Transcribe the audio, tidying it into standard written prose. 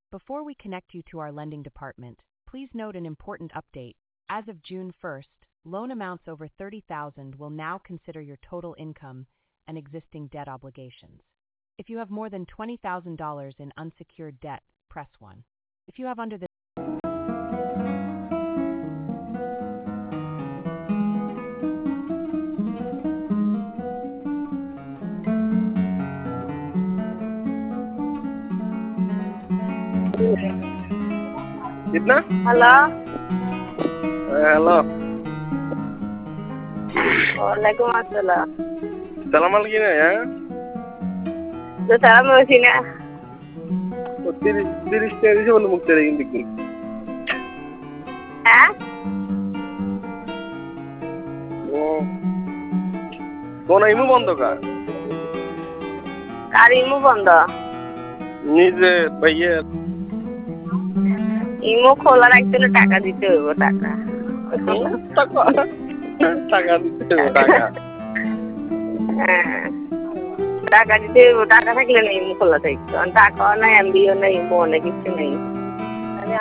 Before we connect you to our lending department, please note an important update. As of June 1st, loan amounts over $30,000 will now consider your total income and existing debt obligations. If you have more than $20,000 in unsecured debt, press 1. If you have under the कितना? Hello hello वालेकुम अस्सलाम सलाम अलैकुम यार तो सारा मशीना तो 30 तेरी बोल मुक्त रहेगी बिल्कुल हैं वो कौन इमु बंद का कारिमु बंद নিজে ভাইয়ে ইমো খোলা রাখতে হলে টাকা দিতে হইব টাকা টাকা দিতে হবে টাকা হ্যাঁ টাকা দিতে হইব টাকা থাকলে না ইমো খোলা থাকতো টাকাও নাই এমবিও নাই ইমো অনেক কিছু নেই